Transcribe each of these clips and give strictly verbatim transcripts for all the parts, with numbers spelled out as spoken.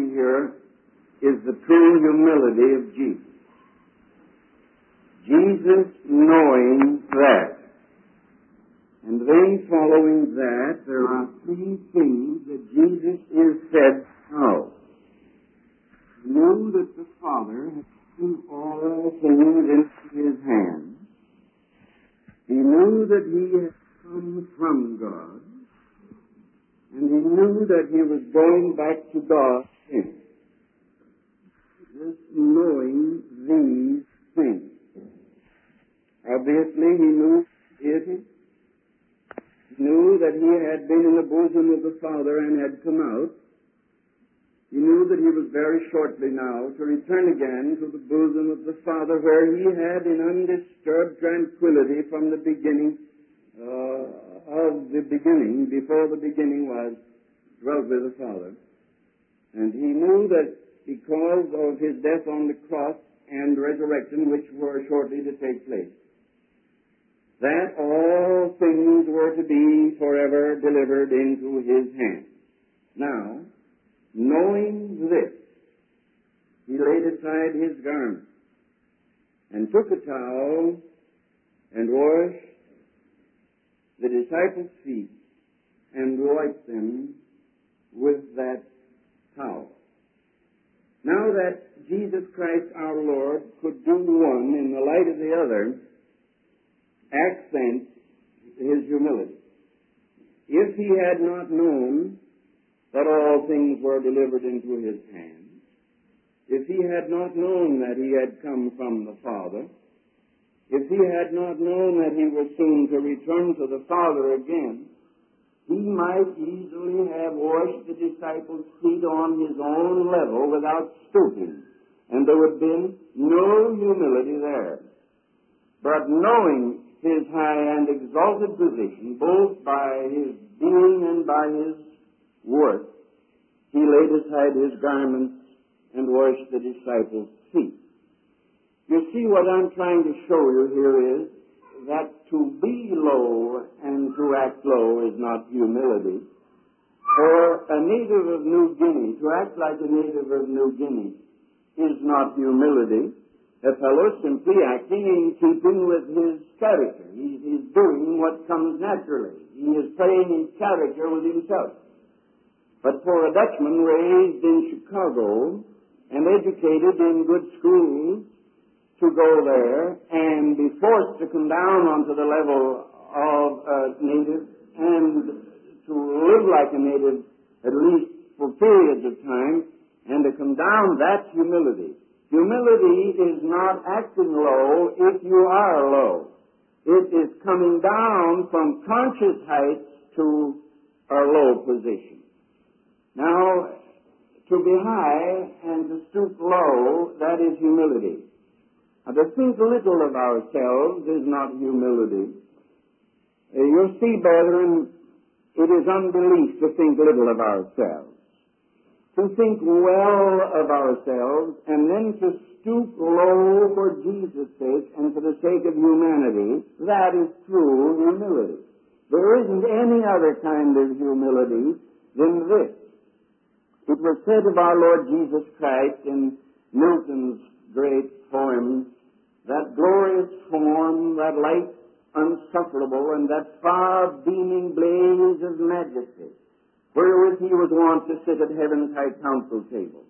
see here is the true humility of Jesus. Jesus knowing that. And then following that, there are three things that Jesus is said to know. He knew that the Father had given all things into his hands. He knew that he had come from God. And he knew that he was going back to God again. Just knowing these things. Obviously, he knew deity. He knew that he had been in the bosom of the Father and had come out. He knew that he was very shortly now to return again to the bosom of the Father, where he had in undisturbed tranquility from the beginning uh, of the beginning, before the beginning was, dwelt with the Father. And he knew that because of his death on the cross and resurrection, which were shortly to take place, that all things were to be forever delivered into his hands. Now, knowing this, he laid aside his garment and took a towel and washed the disciples' feet and wiped them with that towel. Now that Jesus Christ our Lord could do one in the light of the other, accents his humility. If he had not known that all things were delivered into his hands, if he had not known that he had come from the Father, if he had not known that he was soon to return to the Father again, he might easily have washed the disciples' feet on his own level without stooping, and there would have been no humility there. But knowing his high and exalted position, both by his being and by his worth, he laid aside his garments and washed the disciples' feet. You see, what I'm trying to show you here is that to be low and to act low is not humility. For a native of New Guinea, to act like a native of New Guinea is not humility. A fellow simply acting in keeping with his character. He, he's doing what comes naturally. He is playing his character with himself. But for a Dutchman raised in Chicago and educated in good schools to go there and be forced to come down onto the level of a native and to live like a native, at least for periods of time, and to come down, that's humility. Humility is not acting low if you are low. It is coming down from conscious heights to a low position. Now, to be high and to stoop low, that is humility. Now, to think little of ourselves is not humility. Uh, you see, brethren, it is unbelief to think little of ourselves. To think well of ourselves and then to stoop low for Jesus' sake and for the sake of humanity, that is true humility. There isn't any other kind of humility than this. It was said of our Lord Jesus Christ in Milton's great poems, that glorious form, that light unsufferable, and that far-beaming blaze of majesty, wherewith he was wont to sit at heaven's high council table.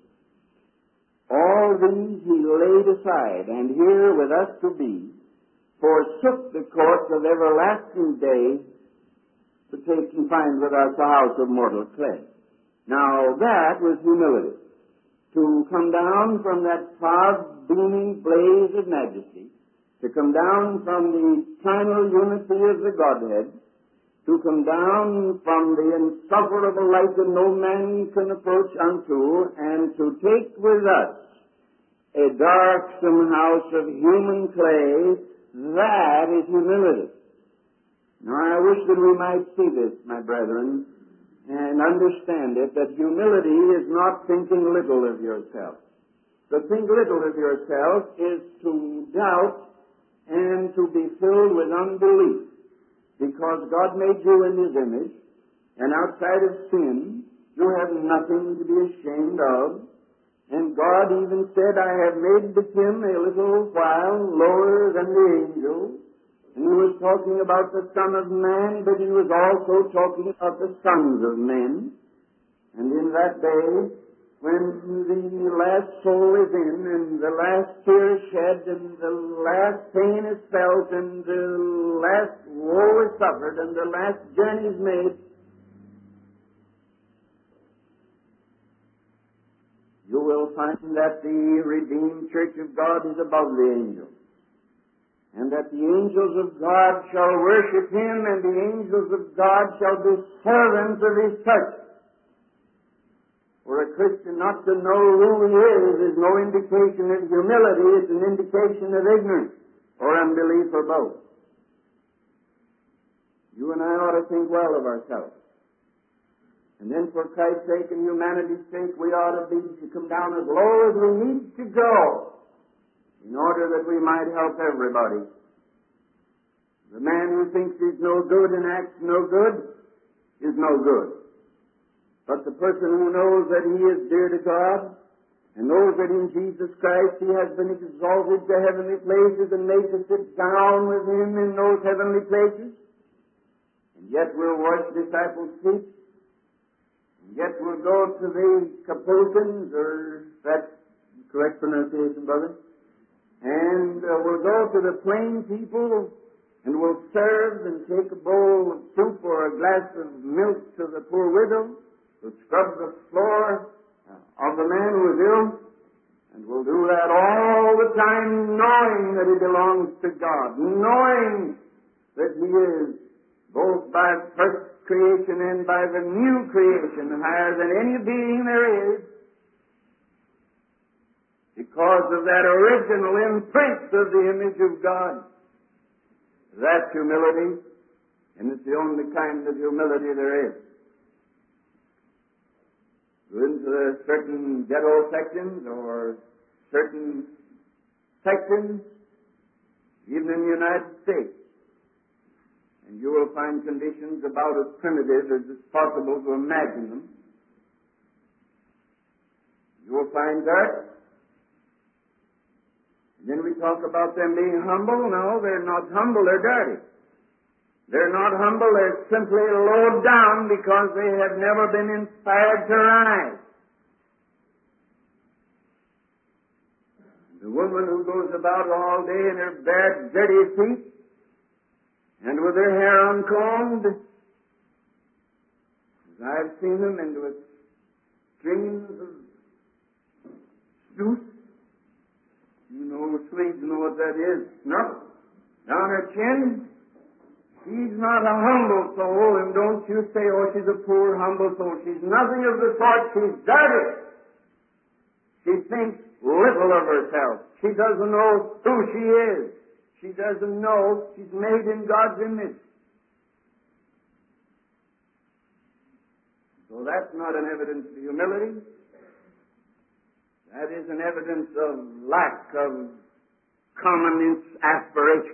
All these he laid aside, and here with us to be, forsook the courts of everlasting day to take and find with us a house of mortal clay. Now that was humility. To come down from that far-beaming blaze of majesty, to come down from the primal unity of the Godhead, to come down from the insufferable light that no man can approach unto, and to take with us a darksome house of human clay, that is humility. Now I wish that we might see this, my brethren, and understand it, that humility is not thinking little of yourself. To think little of yourself is to doubt and to be filled with unbelief. Because God made you in His image, and outside of sin, You have nothing to be ashamed of. And God even said, I have made him a little while lower than the angels. And he was talking about the Son of Man, but he was also talking about the sons of men. And in that day, when the last soul is in, and the last tear is shed, and the last pain is felt, and the last woe is suffered, and the last journey is made, you will find that the redeemed church of God is above the angels, and that the angels of God shall worship him, and the angels of God shall be servants of his church. For a Christian not to know who he is is no indication of humility, it's an indication of ignorance or unbelief or both. You and I ought to think well of ourselves. And then for Christ's sake and humanity's sake, we ought to be to come down as low as we need to go in order that we might help everybody. The man who thinks he's no good and acts no good is no good. But the person who knows that he is dear to God and knows that in Jesus Christ he has been exalted to heavenly places and made to sit down with him in those heavenly places, and yet will wash disciples' feet, and yet we'll go to the Capuchins, or that's the correct pronunciation, brother, and uh, we'll go to the plain people, and we'll serve and take a bowl of soup or a glass of milk to the poor widow, we'll scrub the floor of the man who is ill, and we'll do that all the time knowing that he belongs to God, knowing that he is both by first creation and by the new creation, higher than any being there is, because of that original imprint of the image of God. That's humility, and it's the only kind of humility there is. Go into certain ghetto sections or certain sections, even in the United States, and you will find conditions about as primitive as it's possible to imagine them. You will find dirt. And then we talk about them being humble. No, they're not humble, they're dirty. They're not humble, they're simply low down because they have never been inspired to rise. The woman who goes about all day in her bare, dirty feet, and with her hair uncombed, as I've seen them, and with strings of snooze. You know, Swedes know what that is. Snuff down her chin. She's not a humble soul, and don't you say, oh, she's a poor, humble soul. She's nothing of the sort. She's dirty. She thinks little of herself. She doesn't know who she is. She doesn't know she's made in God's image. So that's not an evidence of humility. That is an evidence of lack of common aspiration.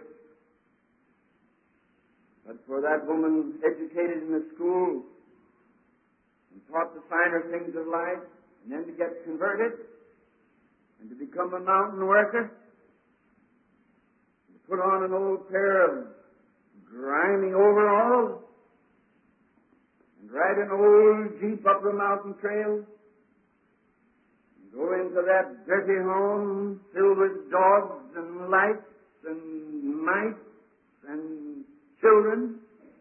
But for that woman educated in the school and taught the finer things of life, and then to get converted and to become a mountain worker, and to put on an old pair of grimy overalls and ride an old Jeep up the mountain trail, and go into that dirty home filled with dogs and lights and mice and children,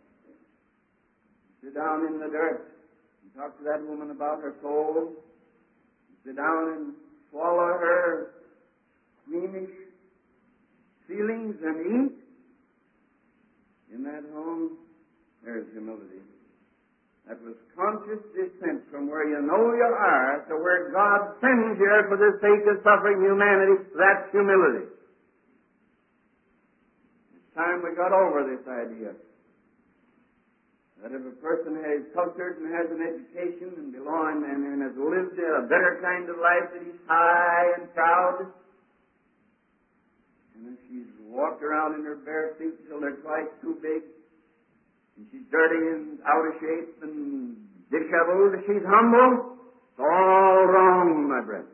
sit down in the dirt and talk to that woman about her soul, sit down and swallow her squeamish feelings and eat. In that home, there's humility. That was conscious descent from where you know you are to where God sends you for the sake of suffering humanity. That's humility. Time we got over this idea that if a person is cultured and has an education and belong and, and has lived a better kind of life, that he's high and proud, and if she's walked around in her bare feet till they're twice too big, and she's dirty and out of shape and disheveled, she's humble. It's all wrong, my brethren.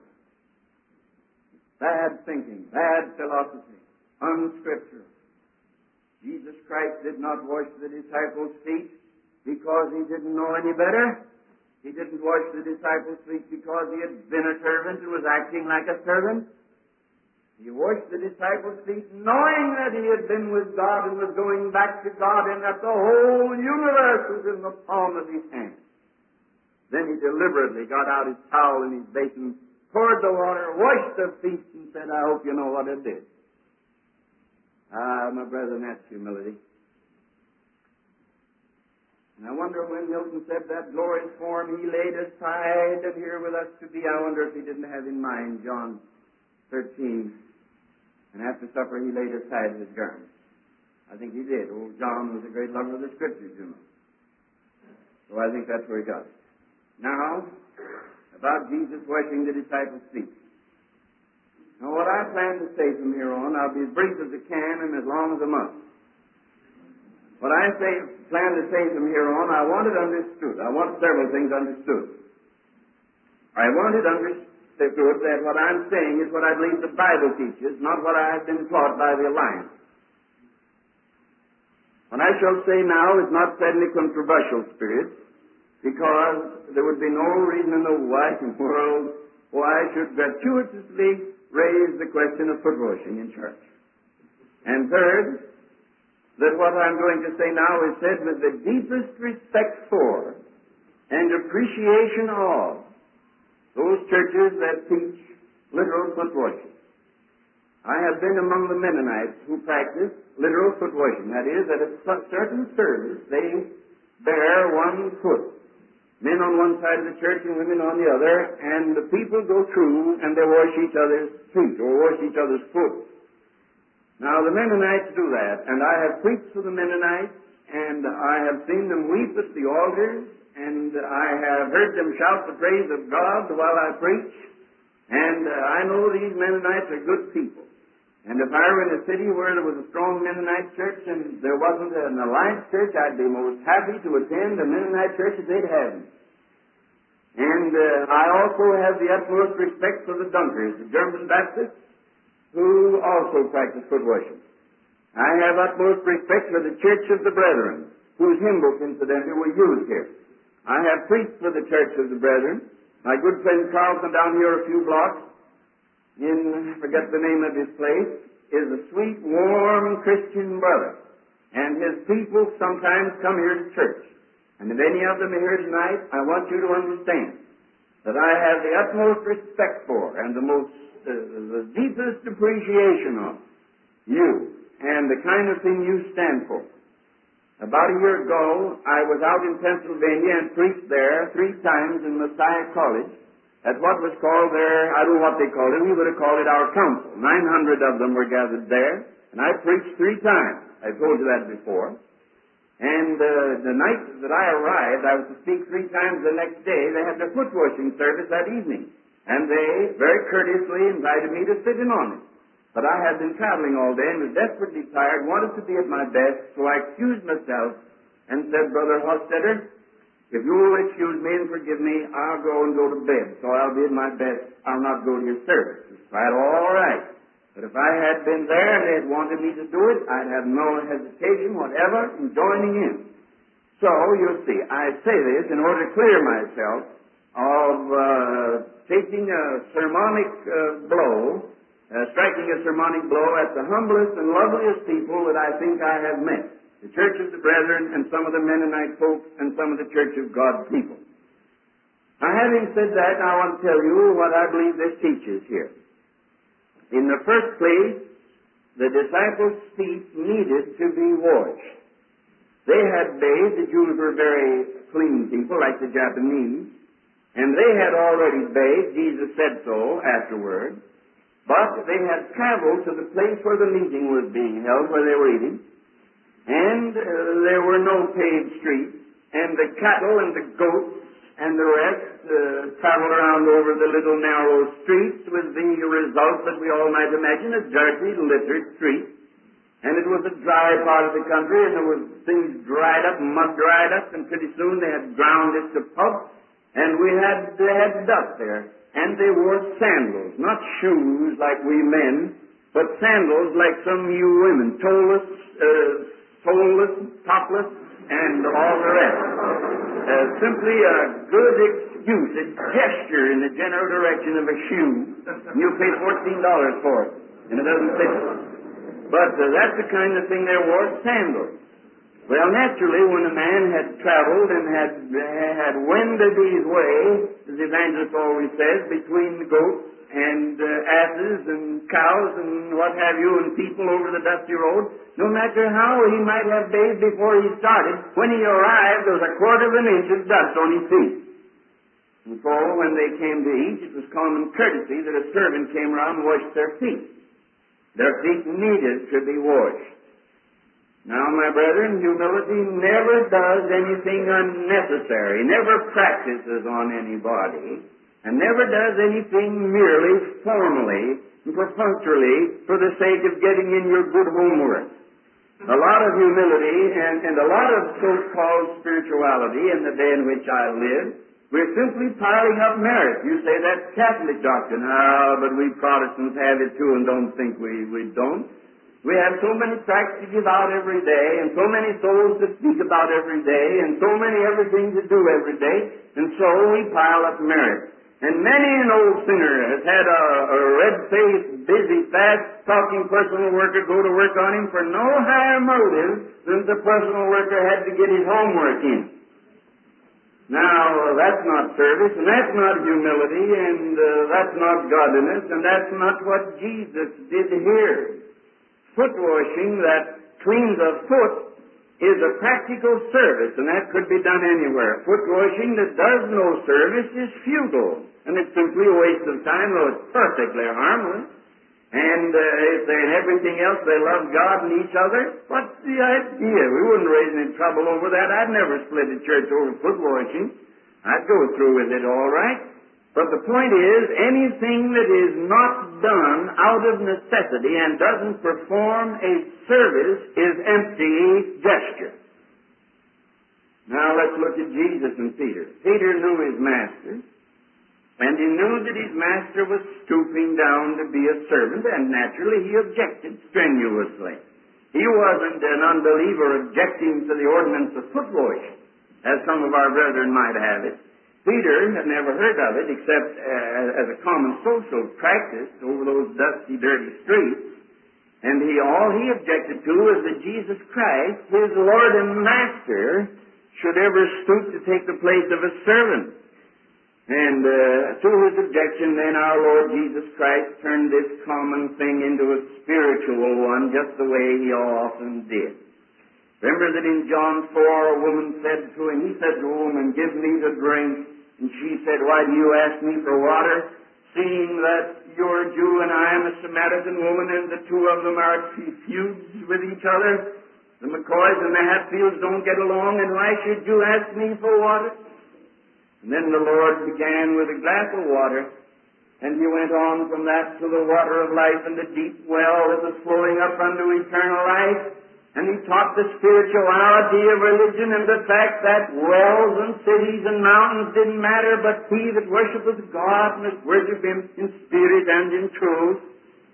Bad thinking, bad philosophy, unscriptural. Jesus Christ did not wash the disciples' feet because he didn't know any better. He didn't wash the disciples' feet because he had been a servant and was acting like a servant. He washed the disciples' feet knowing that he had been with God and was going back to God and that the whole universe was in the palm of his hand. Then he deliberately got out his towel and his basin, poured the water, washed their feet, and said, I hope you know what it did. Ah, my brethren, that's humility. And I wonder when Milton said that glorious form he laid aside and here with us to be, I wonder if he didn't have in mind John thirteen. And after supper he laid aside his garment. I think he did. Old John was a great lover of the Scriptures, you know. So I think that's where he got it. Now, about Jesus washing the disciples' feet. Now, what I plan to say from here on, I'll be as brief as I can and as long as I must. What I say, plan to say from here on, I want it understood. I want several things understood. I want it understood that what I'm saying is what I believe the Bible teaches, not what I have been taught by the Alliance. What I shall say now is not said in a controversial spirit, because there would be no reason in the wide world why I should gratuitously raise the question of foot washing in church. And third, that what I'm going to say now is said with the deepest respect for and appreciation of those churches that teach literal foot washing. I have been among the Mennonites who practice literal foot washing. That is, at a certain service, they bear one foot. Men on one side of the church and women on the other, and the people go through and they wash each other's feet or wash each other's foot. Now, the Mennonites do that, and I have preached to the Mennonites, and I have seen them weep at the altars, and I have heard them shout the praise of God while I preach, and uh, I know these Mennonites are good people. And if I were in a city where there was a strong Mennonite church and there wasn't an Alliance church, I'd be most happy to attend a Mennonite church if they'd have me. And uh, I also have the utmost respect for the Dunkers, the German Baptists, who also practice foot washing. I have utmost respect for the Church of the Brethren, whose hymn book, incidentally, we use here. I have preached for the Church of the Brethren. My good friend Carlson down here a few blocks, in, I forget the name of his place, is a sweet, warm Christian brother. And his people sometimes come here to church. And if any of them are here tonight, I want you to understand that I have the utmost respect for and the most, uh, the deepest appreciation of you and the kind of thing you stand for. About a year ago, I was out in Pennsylvania and preached there three times in Messiah College at what was called their, I don't know what they called it, we would have called it our council. nine hundred of them were gathered there, and I preached three times. I've told you that before. And uh, the night that I arrived, I was to speak three times the next day. They had their foot washing service that evening, and they very courteously invited me to sit in on it. But I had been traveling all day and was desperately tired, wanted to be at my best, so I excused myself and said, Brother Hostetter, if you will excuse me and forgive me, I'll go and go to bed. So I'll be at my best. I'll not go to your service. It's quite all right. But if I had been there and they had wanted me to do it, I'd have no hesitation whatever in joining in. So, you see, I say this in order to clear myself of uh, taking a sermonic uh, blow, uh, striking a sermonic blow at the humblest and loveliest people that I think I have met. The Church of the Brethren and some of the Mennonite folks and some of the Church of God people. Now, having said that, I want to tell you what I believe this teaches here. In the first place, the disciples' feet needed to be washed. They had bathed. The Jews were very clean people, like the Japanese, and they had already bathed. Jesus said so afterward. But they had traveled to the place where the meeting was being held, where they were eating, and uh, there were no paved streets, and the cattle and the goats and the rest uh, traveled around over the little narrow streets with the result that we all might imagine, a dirty, littered street. And it was a dry part of the country, and there was things dried up, mud dried up, and pretty soon they had ground it to pulp, and we had, they had dust there. And they wore sandals, not shoes like we men, but sandals like some of you women, toeless, uh, soleless, topless, and all the rest. Uh, simply a good excuse, a gesture in the general direction of a shoe. You pay fourteen dollars for it, and it doesn't fit. But uh, that's the kind of thing they wore, sandals. Well, naturally, when a man had traveled and had had wended his way, as the evangelist always says, between the goats and uh, asses and cows and what have you, and people over the dusty road, no matter how he might have bathed before he started, when he arrived, there was a quarter of an inch of dust on his feet. And so when they came to eat, it was common courtesy that a servant came around and washed their feet. Their feet needed to be washed. Now, my brethren, humility never does anything unnecessary, never practices on anybody, and never does anything merely formally and perfunctorily for the sake of getting in your good homework. A lot of humility and, and a lot of so-called spirituality in the day in which I live, we're simply piling up merit. You say that's Catholic doctrine. Ah, but we Protestants have it too and don't think we, we don't. We have so many tracts to give out every day, and so many souls to speak about every day, and so many everything to do every day, and so we pile up merit. And many an old sinner has had a, a red-faced, busy, fast-talking personal worker go to work on him for no higher motive than the personal worker had to get his homework in. Now, that's not service, and that's not humility, and uh, that's not godliness, and that's not what Jesus did here. Foot washing that cleans a foot is a practical service, and that could be done anywhere. Foot washing that does no service is futile, and it's simply a waste of time, though it's perfectly harmless. And uh, if they and everything else, they love God and each other, what's the idea? We wouldn't raise any trouble over that. I'd never split a church over foot washing. I'd go through with it all right. But the point is, anything that is not done out of necessity and doesn't perform a service is empty gesture. Now let's look at Jesus and Peter. Peter knew his master, and he knew that his master was stooping down to be a servant, and naturally he objected strenuously. He wasn't an unbeliever objecting to the ordinance of foot washing, as some of our brethren might have it. Peter had never heard of it except uh, as a common social practice over those dusty, dirty streets. And he, all he objected to was that Jesus Christ, his Lord and Master, should ever stoop to take the place of a servant. And uh, to his objection, then, our Lord Jesus Christ turned this common thing into a spiritual one, just the way he often did. Remember that in John four, a woman said to him, he said to a woman, "Give me to drink." And she said, "Why do you ask me for water, seeing that you're a Jew and I am a Samaritan woman, and the two of them are at feuds with each other? The McCoys and the Hatfields don't get along, and why should you ask me for water?" And then the Lord began with a glass of water, and he went on from that to the water of life and the deep well that was flowing up unto eternal life. And he taught the spirituality of religion and the fact that wells and cities and mountains didn't matter, but he that worshipeth God must worship him in spirit and in truth.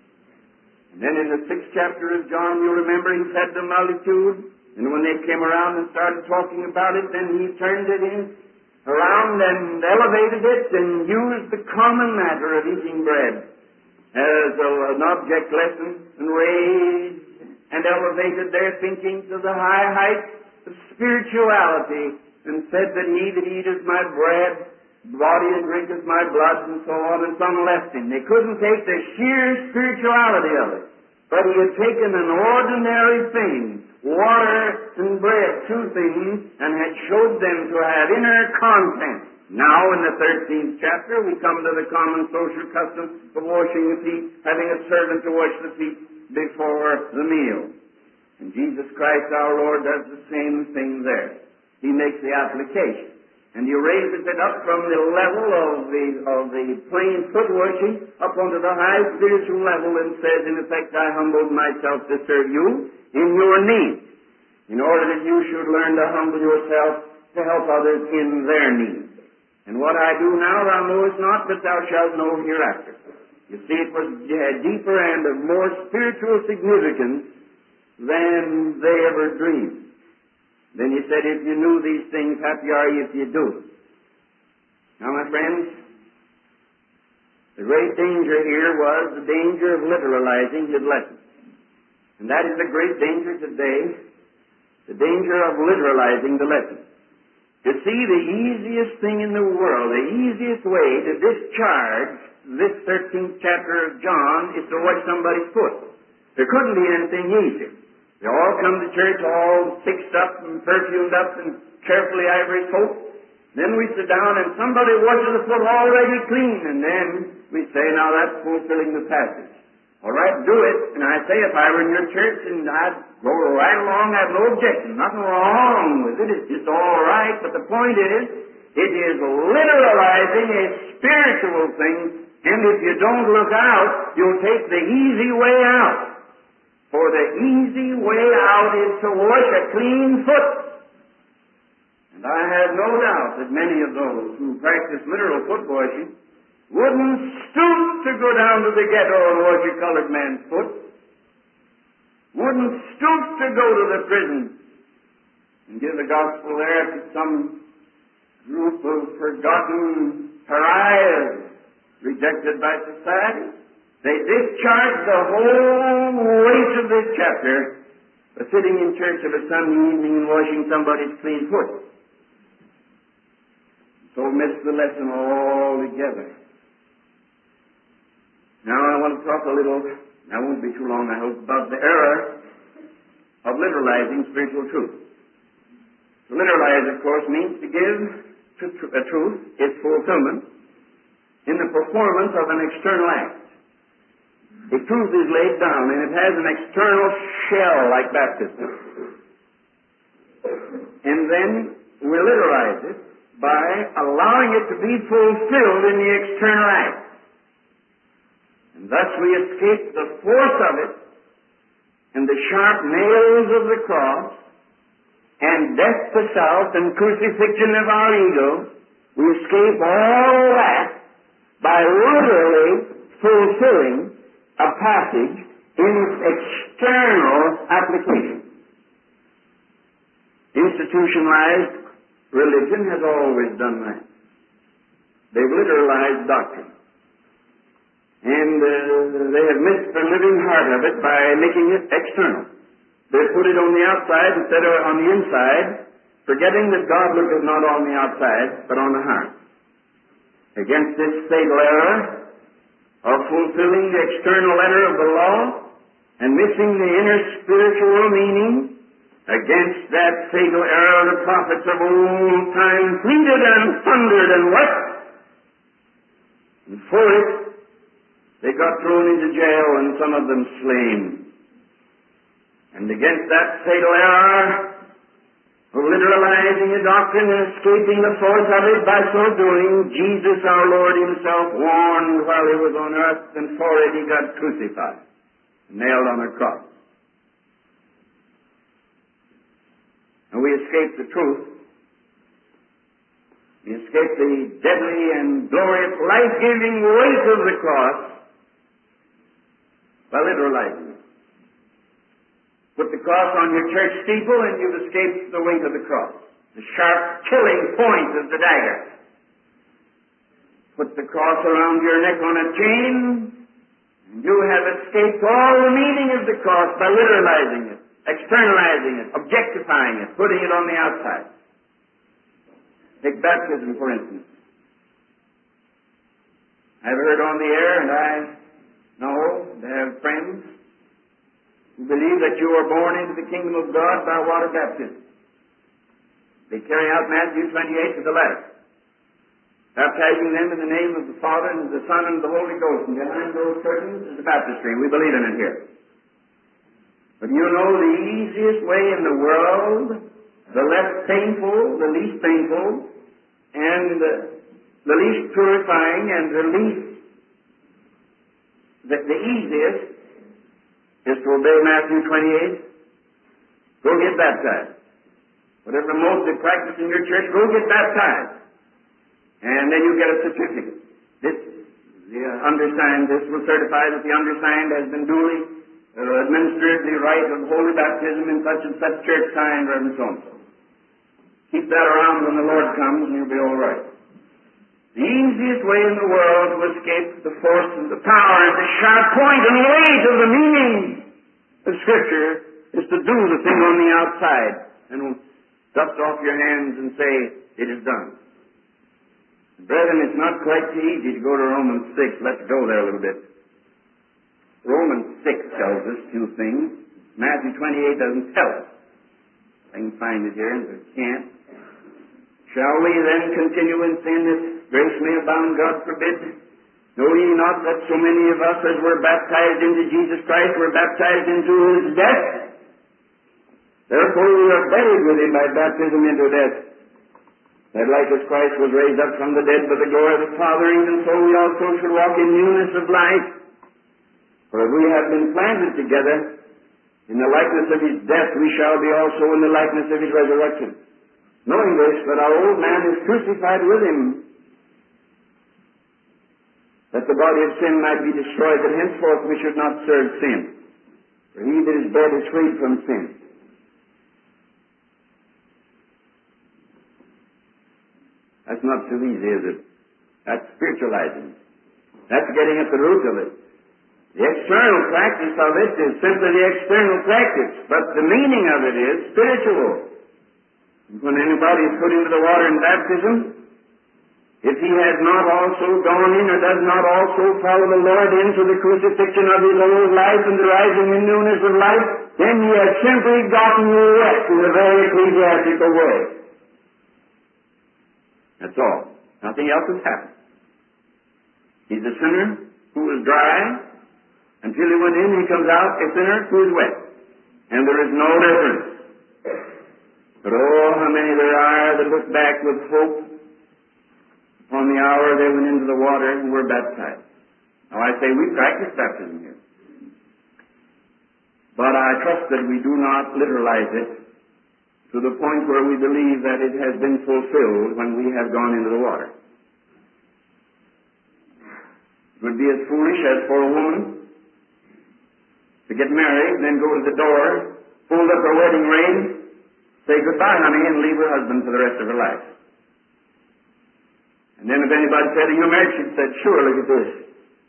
And then in the sixth chapter of John, you remember, he fed the multitude, and when they came around and started talking about it, then he turned it in around and elevated it and used the common matter of eating bread as a, an object lesson and raised and elevated their thinking to the high heights of spirituality, and said that he that eateth my bread, body and drinketh my blood, and so on, and some left him. They couldn't take the sheer spirituality of it, but he had taken an ordinary thing, water and bread, two things, and had showed them to have inner content. Now, in the thirteenth chapter, we come to the common social custom of washing the feet, having a servant to wash the feet before the meal. And Jesus Christ our Lord does the same thing there. He makes the application. And you raises it up from the level of the of the plain foot washing up onto the high spiritual level and says, in effect, I humbled myself to serve you in your need, in order that you should learn to humble yourself to help others in their need. And what I do now thou knowest not, but thou shalt know hereafter. You see, it was had deeper and of more spiritual significance than they ever dreamed. Then he said, if you knew these things, happy are ye if you do. Now, my friends, the great danger here was the danger of literalizing his lesson. And that is the great danger today, the danger of literalizing the lesson. You see, the easiest thing in the world, the easiest way to discharge this thirteenth chapter of John is to wash somebody's foot. There couldn't be anything easier. They all come to church all fixed up and perfumed up and carefully ivory soap. Then we sit down and somebody washes the foot already clean, and then we say, now that's fulfilling the passage. All right, do it. And I say, if I were in your church and I'd go right along, I have no objection. Nothing wrong with it. It's just all right. But the point is, it is literalizing a spiritual thing, and if you don't look out, you'll take the easy way out. For the easy way out is to wash a clean foot. And I have no doubt that many of those who practice literal foot washing wouldn't stoop to go down to the ghetto and wash a colored man's foot. Wouldn't stoop to go to the prison and give the gospel there to some group of forgotten pariahs rejected by society. They discharge the whole weight of this chapter by sitting in church of a Sunday evening and washing somebody's clean foot. So miss the lesson altogether. Now I want to talk a little, I won't be too long I hope, about the error of literalizing spiritual truth. To literalize, of course, means to give to a truth its fulfillment in the performance of an external act. The truth is laid down, and it has an external shell like baptism. And then we literalize it by allowing it to be fulfilled in the external act. And thus we escape the force of it and the sharp nails of the cross and death to self and crucifixion of our ego. We escape all that by literally fulfilling a passage in its external application. Institutionalized religion has always done that. They've literalized doctrine. And uh, they have missed the living heart of it by making it external. They put it on the outside instead of on the inside, forgetting that God looketh not on the outside, but on the heart. Against this fatal error of fulfilling the external letter of the law and missing the inner spiritual meaning, against that fatal error the prophets of old time pleaded and thundered and wept. And for it, they got thrown into jail and some of them slain. And against that fatal error of literalizing a doctrine and escaping the force of it by so doing, Jesus our Lord himself warned while he was on earth, and for it he got crucified, nailed on a cross. And we escape the truth. We escape the deadly and glorious, life-giving weight of the cross by literalizing it. Put the cross on your church steeple and you've escaped the weight of the cross, the sharp, killing point of the dagger. Put the cross around your neck on a chain, and you have escaped all the meaning of the cross by literalizing it, externalizing it, objectifying it, putting it on the outside. Take baptism, for instance. I've heard on the air, and I know they have friends who believe that you are born into the kingdom of God by water baptism. They carry out Matthew twenty-eight to the letter, baptizing them in the name of the Father and the Son and the Holy Ghost. And behind those curtains is the baptistry. We believe in it here. But you know the easiest way in the world, the less painful, the least painful, And uh, the least purifying and the least, the, the easiest is to obey Matthew twenty-eight. Go get baptized. Whatever mode they practice in your church, go get baptized. And then you get a certificate. This, the uh, undersigned, this will certify that the undersigned has been duly uh, administered the rite of holy baptism in such and such church, signed, Reverend so-and-so. Keep that around when the Lord comes and you'll be all right. The easiest way in the world to escape the force and the power and the sharp point and weight of the meaning of Scripture is to do the thing on the outside and dust off your hands and say, it is done. Brethren, it's not quite so easy to go to Romans six. Let's go there a little bit. Romans six tells us two things. Matthew twenty-eight doesn't tell us. I can find it here, but I can't. Shall we then continue in sin that grace may abound? God forbid. Know ye not that so many of us as were baptized into Jesus Christ were baptized into His death? Therefore we are buried with Him by baptism into death, that like as Christ was raised up from the dead by the glory of the Father, even so we also should walk in newness of life. For if we have been planted together in the likeness of His death, we shall be also in the likeness of His resurrection. Knowing this, that our old man is crucified with Him, that the body of sin might be destroyed, that henceforth we should not serve sin. For he that is dead is freed from sin. That's not so easy, is it? That's spiritualizing. That's getting at the root of it. The external practice of it is simply the external practice, but the meaning of it is spiritual. When anybody is put into the water in baptism, if he has not also gone in or does not also follow the Lord into the crucifixion of his old life and the rising in newness of life, then he has simply gotten wet in a very ecclesiastical way. That's all. Nothing else has happened. He's a sinner who was dry until he went in. He comes out a sinner who is wet. And there is no difference. But oh, how many there are that look back with hope upon the hour they went into the water and were baptized. Now I say we practice baptism here. But I trust that we do not literalize it to the point where we believe that it has been fulfilled when we have gone into the water. It would be as foolish as for a woman to get married, then go to the door, fold up her wedding ring, say goodbye, honey, and leave her husband for the rest of her life. And then if anybody said, are you married? She said, sure, look at this.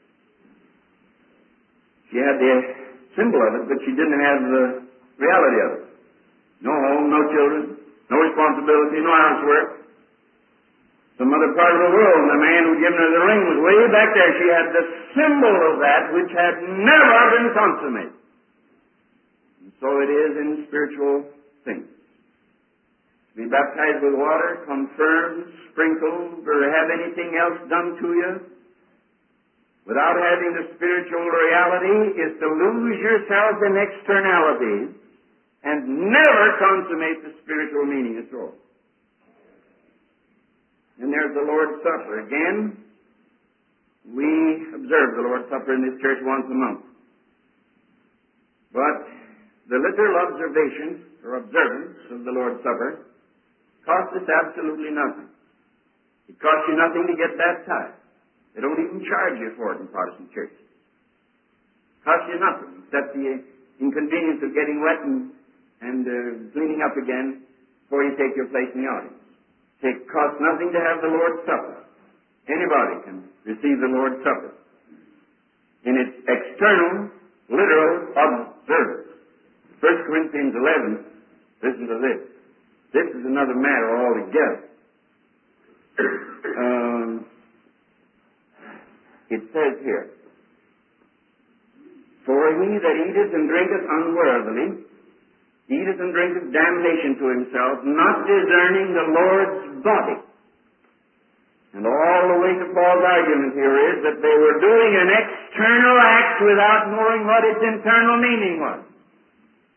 She had the symbol of it, but she didn't have the reality of it. No home, no children, no responsibility, no housework. Some other part of the world, and the man who had given her the ring was way back there. She had the symbol of that which had never been consummated. And so it is in spiritual things. To be baptized with water, confirmed, sprinkled, or have anything else done to you, without having the spiritual reality, is to lose yourself in externalities and never consummate the spiritual meaning at all. And there's the Lord's Supper. Again, we observe the Lord's Supper in this church once a month. But the literal observation or observance of the Lord's Supper costs us absolutely nothing. It costs you nothing to get baptized. They don't even charge you for it in Protestant churches. It costs you nothing except the inconvenience of getting wet and, and uh, cleaning up again before you take your place in the audience. It costs nothing to have the Lord's Supper. Anybody can receive the Lord's Supper in its external, literal observance. First Corinthians eleven, listen to this. This is another matter altogether. um, it says here, for he that eateth and drinketh unworthily eateth and drinketh damnation to himself, not discerning the Lord's body. And all the way to Paul's argument here is that they were doing an external act without knowing what its internal meaning was.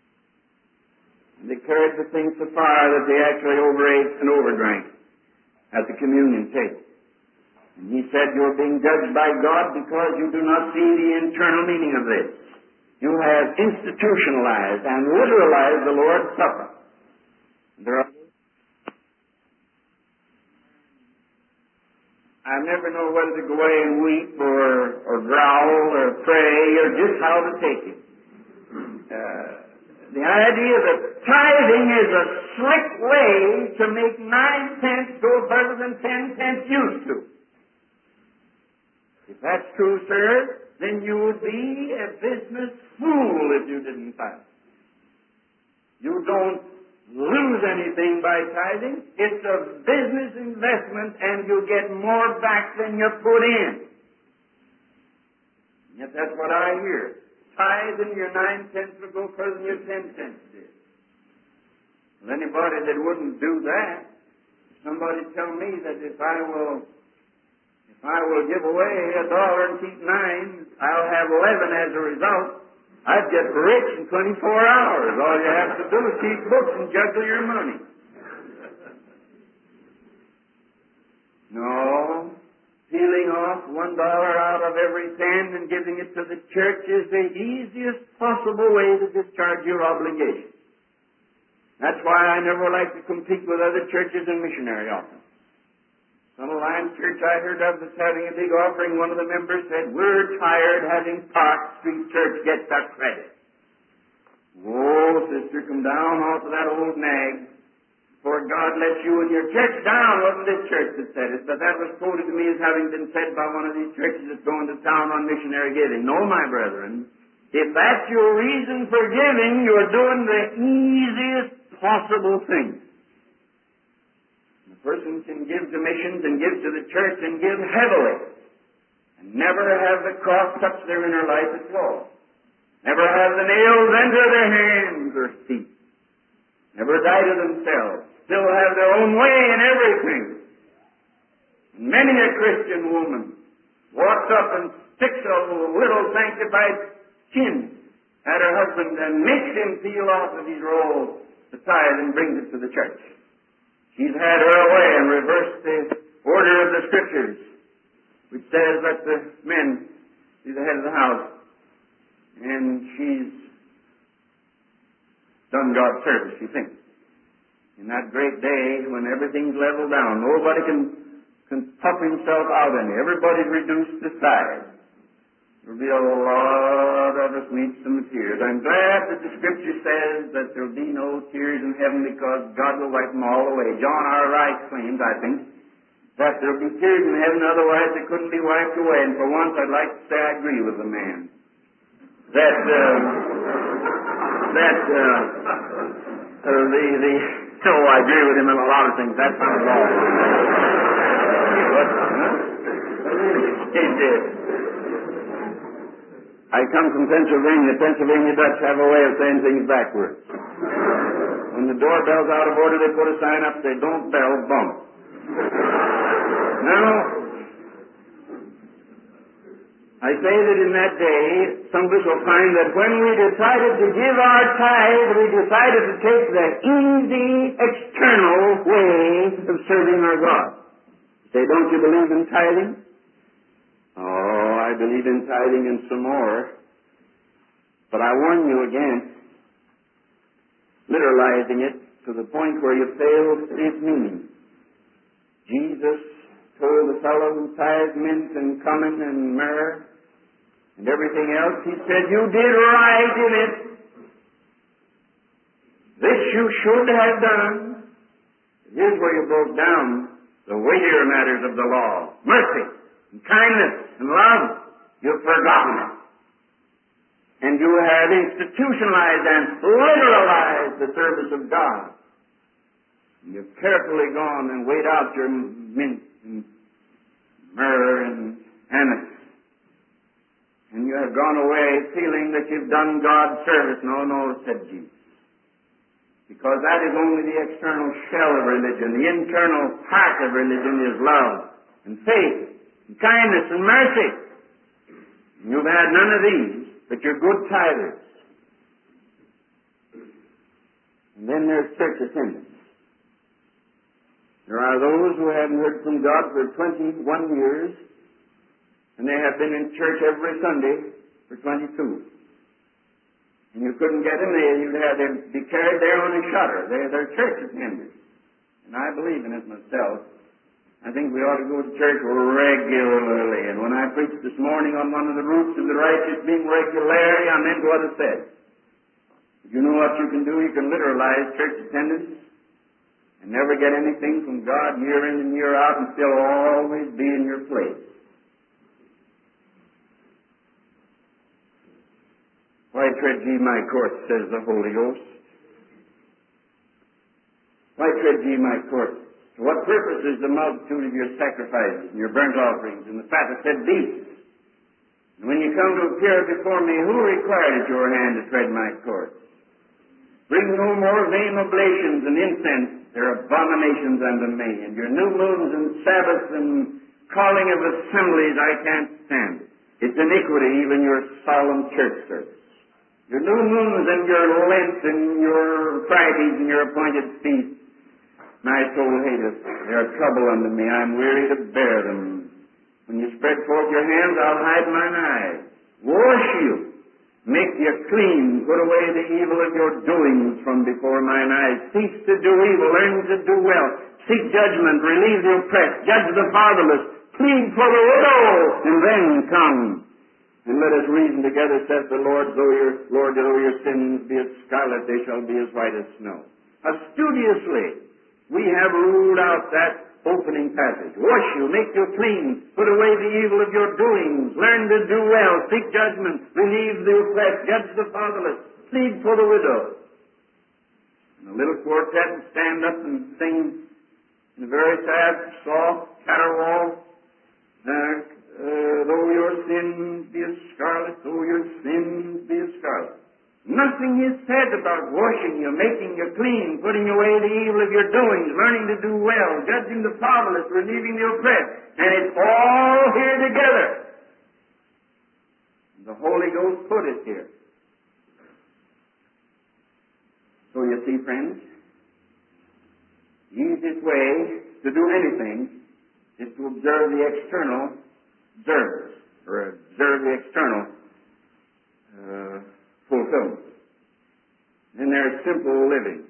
And they carried the thing so far that they actually overate and overdrank. at the communion table. And he said, you're being judged by God because you do not see the internal meaning of this. You have institutionalized and literalized the Lord's Supper. There are I never know whether to go away and weep or, or growl or pray or just how to take it. Uh, the idea that tithing is a slick way to make nine tenths go further than ten tenths used to. If that's true, sir, then you would be a business fool if you didn't tithe. You don't lose anything by tithing. It's a business investment and you get more back than you put in. Yet that's what I hear. Tithe and your nine tenths will go further than your ten tenths did. Well, anybody that wouldn't do that, somebody tell me that if I will if I will give away a dollar and keep nine, I'll have eleven as a result. I'd get rich in twenty-four hours. All you have to do is keep books and juggle your money. No. Peeling off one dollar out of every ten and giving it to the church is the easiest possible way to discharge your obligation. That's why I never like to compete with other churches and missionary offices. Some Alliance church I heard of that's having a big offering, one of the members said, we're tired having Park Street Church get the credit. Oh, sister, come down off of that old nag. For God let you and your church down. Wasn't this church that said it? But that was quoted to me as having been said by one of these churches that's going to town on missionary giving. No, my brethren, if that's your reason for giving, you're doing the easiest possible thing. A person can give to missions and give to the church and give heavily and never have the cross touch their inner life at all. Never have the nails enter their hands or feet. Never die to themselves. Still have their own way in everything. Many a Christian woman walks up and sticks a little sanctified chin at her husband and makes him peel off of his roll the tithe and brings it to the church. She's had her way and reversed the order of the Scriptures, which says let the men be the head of the house. And she's done God's service, she thinks. In that great day when everything's leveled down, nobody can, can puff himself out any. Everybody's reduced to size. There'll be a lot of us meet some tears. I'm glad that the Scripture says that there'll be no tears in heaven because God will wipe them all away. John R. Rice claims, I think, that there'll be tears in heaven, otherwise they couldn't be wiped away. And for once I'd like to say I agree with the man. That, uh, that, uh, uh, the, the, oh, I agree with him in a lot of things. That's not wrong. But, huh? He did. I come from Pennsylvania. Pennsylvania Dutch have a way of saying things backwards. When the doorbell's out of order, they put a sign up, say, don't bell, bump. Now, I say that in that day, some of us will find that when we decided to give our tithe, we decided to take the easy, external way of serving our God. Say, don't you believe in tithing? Oh, I believe in tithing and some more. But I warn you against literalizing it to the point where you fail to see its meaning. Jesus told the fellow who tithed mint and cumin and myrrh and everything else, he said, you did right in it. This you should have done. Here's where you broke down the weightier matters of the law. Mercy and kindness and love. You've forgotten it. And you have institutionalized and literalized the service of God. And you've carefully gone and weighed out your mint and myrrh and anise. And you have gone away feeling that you've done God's service. No, no, said Jesus. Because that is only the external shell of religion. The internal heart of religion is love and faith and kindness and mercy. And you've had none of these, but you're good tithers. And then there's church attendance. There are those who haven't heard from God for twenty-one years, and they have been in church every Sunday for twenty-two. And you couldn't get them, they, you'd have them be carried there on a shutter. They're, they're church attenders. And I believe in it myself. I think we ought to go to church regularly. And when I preached this morning on one of the roots of the righteous being regularity, I meant what I said. You know what you can do? You can literalize church attendance and never get anything from God year in and year out and still always be in your place. Why tread ye my courts, says the Holy Ghost? Why tread ye my courts? To what purpose is the multitude of your sacrifices and your burnt offerings and the fat of said beasts? And when you come to appear before me, who required at your hand to tread my courts? Bring no more vain oblations and incense. They're abominations unto me. And your new moons and Sabbaths and calling of assemblies I can't stand. It's iniquity, even your solemn church service. Your new moons and your Lent and your Fridays and your appointed feasts, my soul hateth. They are trouble unto me. I'm weary to bear them. When you spread forth your hands, I'll hide mine eyes. Wash you. Make you clean. Put away the evil of your doings from before mine eyes. Cease to do evil. Learn to do well. Seek judgment. Relieve the oppressed. Judge the fatherless. Plead for the widow. And then come. And let us reason together, saith the Lord, though your Lord, though your sins be as scarlet, they shall be as white as snow. How studiously we have ruled out that opening passage. Wash you, make you clean, put away the evil of your doings, learn to do well, seek judgment, relieve the oppressed, judge the fatherless, plead for the widow. And the little quartet would stand up and sing in a very sad, soft caterwaul, uh, Uh, though your sins be as scarlet, though your sins be as scarlet. Nothing is said about washing you, making you clean, putting away the evil of your doings, learning to do well, judging the fatherless, relieving the oppressed. And it's all here together. The Holy Ghost put it here. So you see, friends, the easiest way to do anything is to observe the external observers, or observe the external uh, fulfillment. Then there's simple living.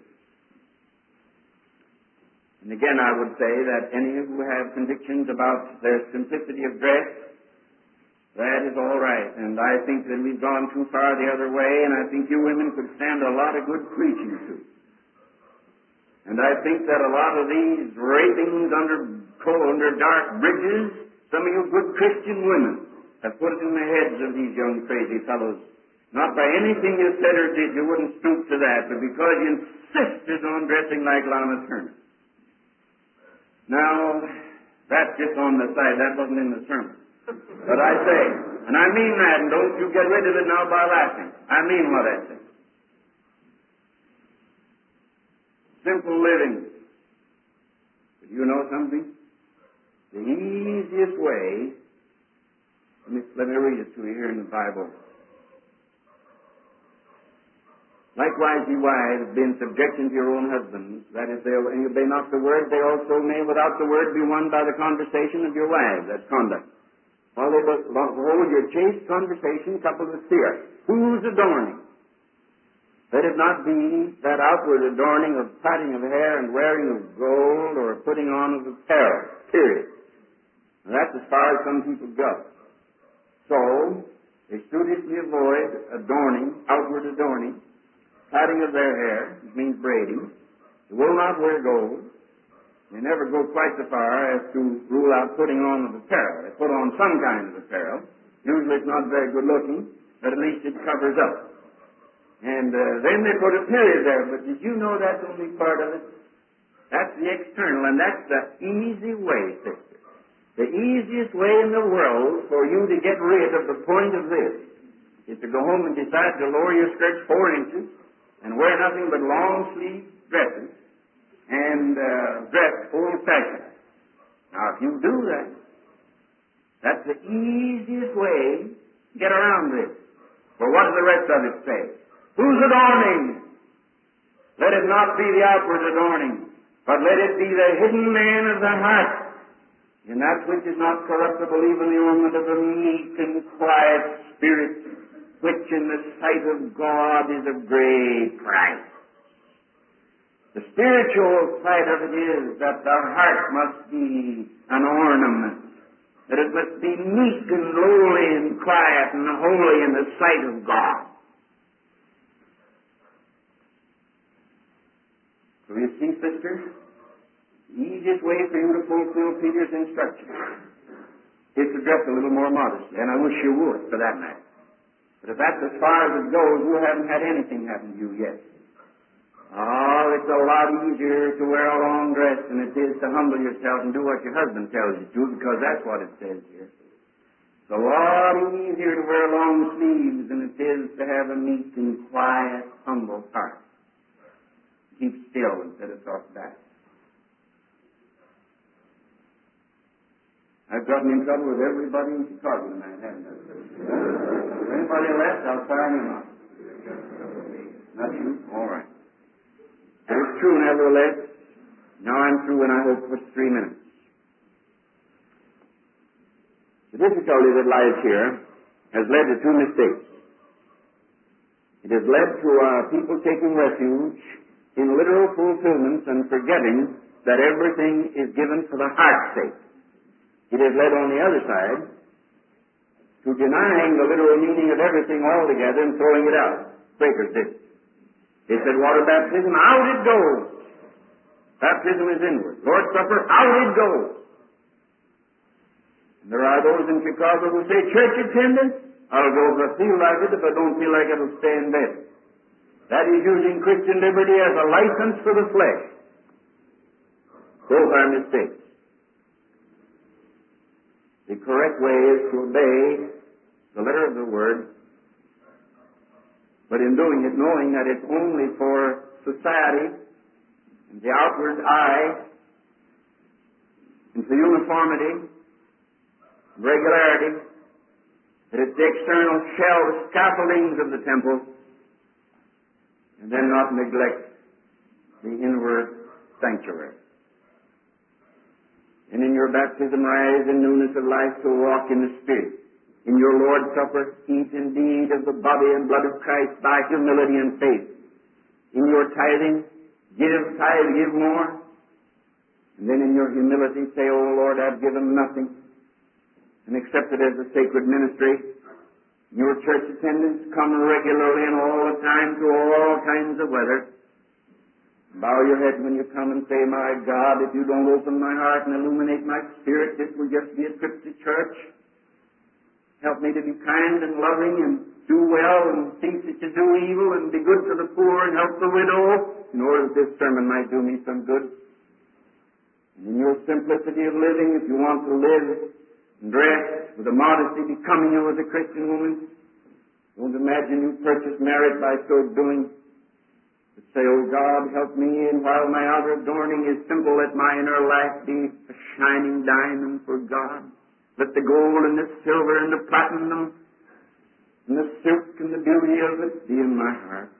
And again, I would say that any who have convictions about their simplicity of dress, that is all right. And I think that we've gone too far the other way, and I think you women could stand a lot of good preaching too. And I think that a lot of these rapings under, under dark bridges, some of you good Christian women have put it in the heads of these young crazy fellows. Not by anything you said or did, you wouldn't stoop to that, but because you insisted on dressing like Lana Turner. Now, that's just on the side. That wasn't in the sermon. But I say, and I mean that, and don't you get rid of it now by laughing. I mean what I say. Simple living. But you know something? The easiest way, let me, let me read it to you here in the Bible. Likewise, ye wives, be in subjection to your own husbands, that is, they obey not the word, they also may without the word be won by the conversation of your wives. That's conduct. While they behold your chaste conversation coupled with fear. Whose adorning? Let it not be that outward adorning of plaiting of hair and wearing of gold or putting on of apparel. Period. Now, that's as far as some people go. So, they studiously avoid adorning, outward adorning, plaiting of their hair, it means braiding. They will not wear gold. They never go quite so far as to rule out putting on of apparel. They put on some kind of apparel. Usually it's not very good looking, but at least it covers up. And uh, then they put a period there, but did you know that's only part of it? That's the external, and that's the easy way, sister. The easiest way in the world for you to get rid of the point of this is to go home and decide to lower your skirts four inches and wear nothing but long-sleeve dresses and uh, dress old-fashioned. Now, if you do that, that's the easiest way to get around this. For what does the rest of it say? Whose adorning? Let it not be the outward adorning. but let it be the hidden man of the heart, in that which is not corruptible, even the ornament of a meek and quiet spirit, which in the sight of God is of great price. The spiritual side of it is that the heart must be an ornament, that it must be meek and lowly and quiet and holy in the sight of God. So you see, sister, the easiest way for you to fulfill Peter's instruction is to dress a little more modestly, and I wish you would, for that matter. But if that's as far as it goes, you haven't had anything happen to you yet. Oh, it's a lot easier to wear a long dress than it is to humble yourself and do what your husband tells you to do, because that's what it says here. It's a lot easier to wear long sleeves than it is to have a meek and quiet, humble heart. Keep still instead of talk back. I've gotten in trouble with everybody in Chicago tonight, haven't I? If anybody left, I'll fire him out. Not you? All right. It's true, nevertheless. Now I'm through, and I hope for three minutes. The difficulty that lies here has led to two mistakes. It has led to uh, people taking refuge in literal fulfillments and forgetting that everything is given for the heart's sake. It has led on the other side to denying the literal meaning of everything altogether and throwing it out. Quakers did. They said water baptism, out it goes. Baptism is inward. Lord's Supper, out it goes. And there are those in Chicago who say church attendance, I'll go if I feel like it. If I don't feel like it, I'll stay in bed. That is using Christian liberty as a license for the flesh. Both are mistakes. The correct way is to obey the letter of the Word, but in doing it, knowing that it's only for society and the outward eye and for uniformity and regularity, that it's the external shell, the scaffoldings of the temple, and then not neglect the inward sanctuary. And in your baptism rise in newness of life to walk in the Spirit. In your Lord's Supper, eat indeed of the body and blood of Christ by humility and faith. In your tithing, give tithe, give more. And then in your humility say, O Lord, I've given nothing, and accept it as a sacred ministry. Your church attendance, come regularly and all the time through all kinds of weather. Bow your head when you come and say, my God, if you don't open my heart and illuminate my spirit, this will just be a trip to church. Help me to be kind and loving and do well and cease to do evil and be good to the poor and help the widow, in order that this sermon might do me some good. And in your simplicity of living, if you want to live and dress with a modesty becoming you as a Christian woman, don't imagine you purchase merit by so doing. But say, O God, help me, and while my outer adorning is simple, let my inner life be a shining diamond for God. Let the gold and the silver and the platinum and the silk and the beauty of it be in my heart.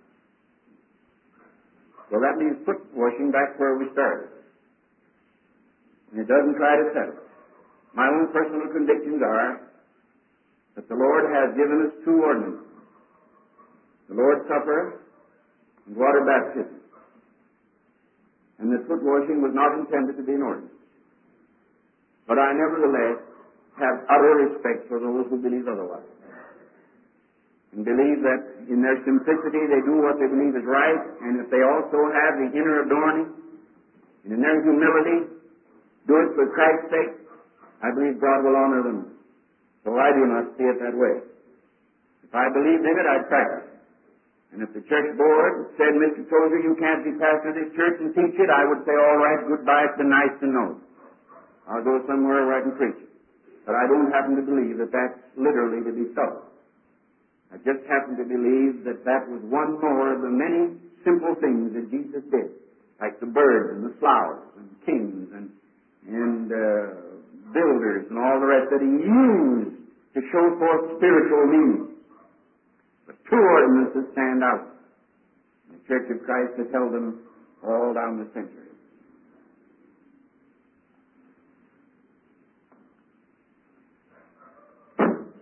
Well, that means foot washing back where we started. And it doesn't try to settle it. My own personal convictions are that the Lord has given us two ordinances. The Lord's Supper and water baptism. And that foot washing was not intended to be an ordinance. But I nevertheless have utter respect for those who believe otherwise. And believe that in their simplicity they do what they believe is right, and if they also have the inner adorning, and in their humility do it for Christ's sake, I believe God will honor them. So I do not see it that way. If I believed in it, I'd practice it. And if the church board said, Mister Tozer, you can't be pastor of this church and teach it, I would say, all right, goodbye, it's been nice to know. I'll go somewhere where I can preach it. But I don't happen to believe that that's literally to be so. I just happen to believe that that was one more of the many simple things that Jesus did, like the birds and the flowers and kings and, and uh, builders and all the rest that he used to show forth spiritual meaning. But two ordinances stand out. The Church of Christ has held them all down the century.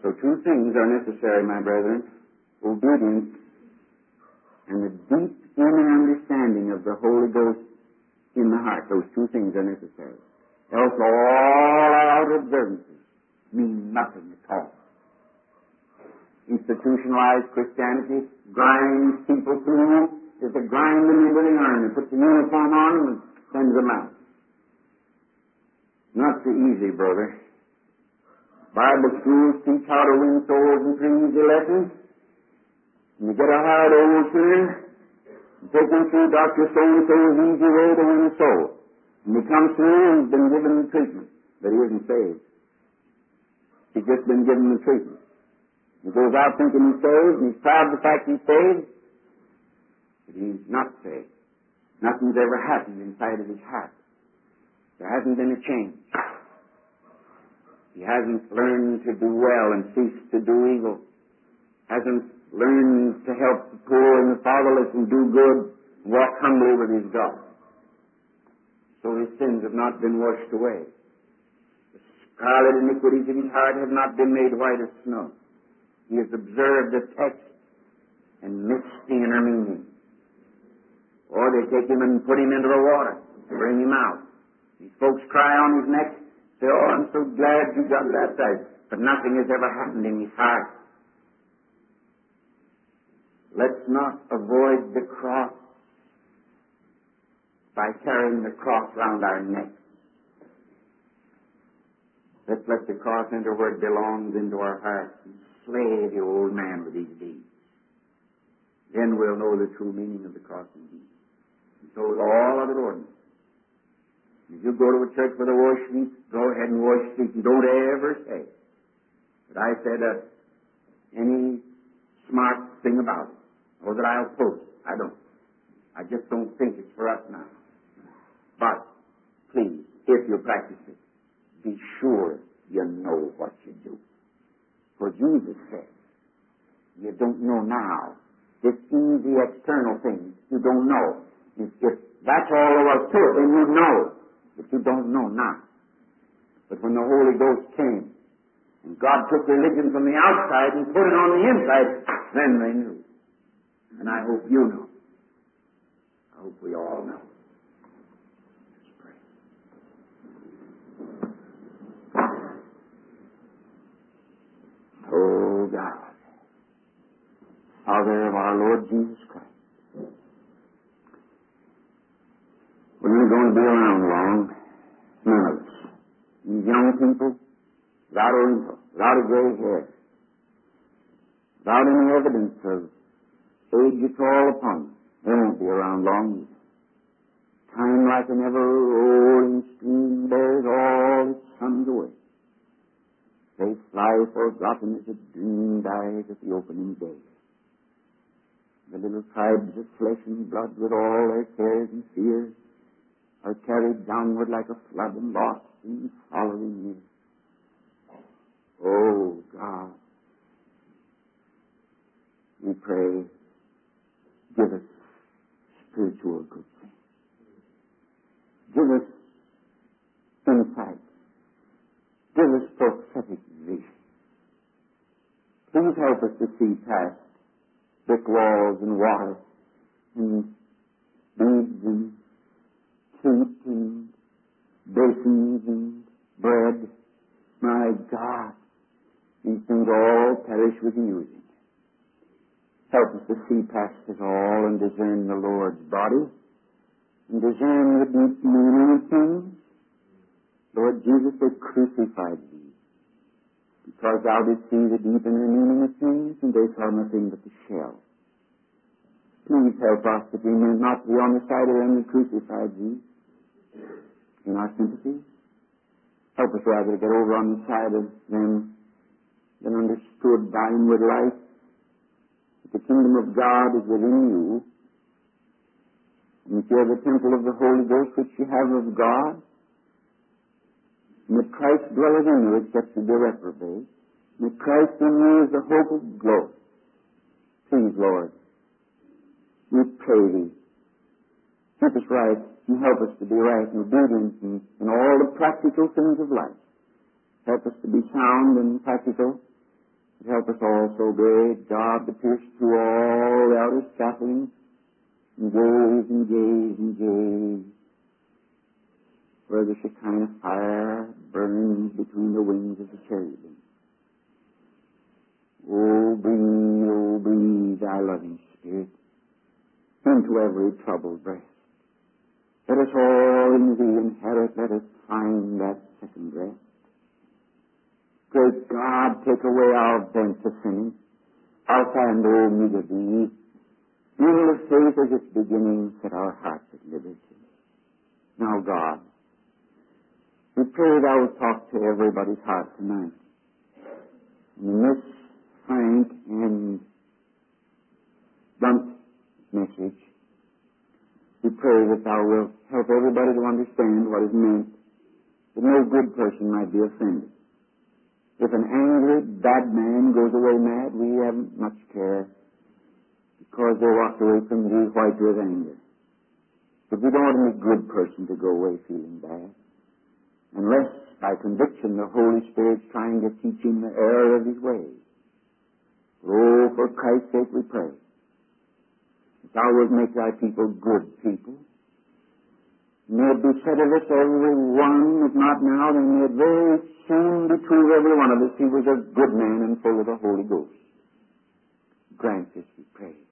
So two things are necessary, my brethren. Obedience and the deep inner understanding of the Holy Ghost in the heart. Those two things are necessary. Else all our observances mean nothing at all. Institutionalized Christianity grinds people through is to grind them into the army, puts the uniform on them and sends them out. Not so easy, brother. Bible schools teach how to win souls and dreams the lessons. And you get a hard old sinner and take him through Doctor So-and-so's easy way to win a soul. And he comes through and he's been given the treatment, but he isn't saved. He's just been given the treatment. He goes out thinking he's saved, and he's proud of the fact he's saved, but he's not saved. Nothing's ever happened inside of his heart. There hasn't been a change. He hasn't learned to do well and ceased to do evil. Hasn't learned to help the poor and the fatherless and do good and walk humbly with his God. So his sins have not been washed away. The scarlet iniquities of his heart have not been made white as snow. He has observed the text and missed the inner meaning. Or they take him and put him into the water, bring him out. These folks cry on his neck, say, "Oh, I'm so glad you got baptized." But nothing has ever happened in his heart. Let's not avoid the cross by carrying the cross round our neck. Let's let the cross enter where it belongs, into our hearts, and slay the old man with his deeds. Then we'll know the true meaning of the cross indeed. And so with all other ordinances. If you go to a church with a wash sheet, go ahead and wash feet, and don't ever say that I said uh, any smart thing about it, or that I'll post it. I don't. I just don't think it's for us now. But, please, if you practice it, be sure you know what you do. For Jesus said, you don't know now. This easy external thing, you don't know. If, if that's all there was to it, then you know. But you don't know now. But when the Holy Ghost came, and God took religion from the outside and put it on the inside, then they knew. And I hope you know. I hope we all know. Let's pray. Oh God, Father of our Lord Jesus Christ, we're not going to be around long, none of us. These young people, without a wrinkle, without a gray hair, without any evidence of age at all upon them, they won't be around long either. Time like an ever-rolling stream bears all its sons away. They fly forgotten as a dream dies at the opening day. The little tribes of flesh and blood, with all their cares and fears, are carried downward like a flood and lost in the following years. Oh, God, we pray, give us spiritual good things. Give us insight. Give us prophetic vision. Please help us to see past brick walls and water and beads and feet and basins and bread. My God, these things all perish with the using. Help us to see past it all and discern the Lord's body and discern the deep meaning of things. Lord Jesus, they crucified thee because thou didst see the deep inner meaning of things, and they saw nothing but the shell. Please help us that we may not be on the side of them that crucified thee in our sympathy. Help us rather to get over on the side of them that understood thy inward life, that the kingdom of God is within you, and that you are the temple of the Holy Ghost which you have of God, and that Christ dwelleth in you except you be reprobate, and that Christ in you is the hope of glory. Please, Lord, we pray thee, keep us right and help us to be right and obedient in, in all the practical things of life. Help us to be sound and practical Help us also, great God, to pierce through all the outer scaffolding and gaze and gaze and gaze where the Shekinah fire burns between the wings of the cherubim. Oh, breathe, oh, breathe thy loving Spirit into every troubled breast. Let us all in thee inherit, let us find that second rest. Great God, take away our bent to sinning. Alpha and Omega thee. In the faith as its beginning, set our hearts at liberty. Now, God, we pray thou wilt talk to everybody's heart tonight. In this frank and blunt message, we pray that thou wilt help everybody to understand what is meant, that no good person might be offended. If an angry, bad man goes away mad, we haven't much care, because they walked away from thee white with anger. But we don't want any good person to go away feeling bad, unless by conviction the Holy Spirit's trying to teach him the error of his ways. Oh, for Christ's sake we pray, that thou wilt make thy people good people. May it be said of us, every one, if not now, then may it very soon be true of every one of us, he was a good man and full of the Holy Ghost. Grant this, we pray.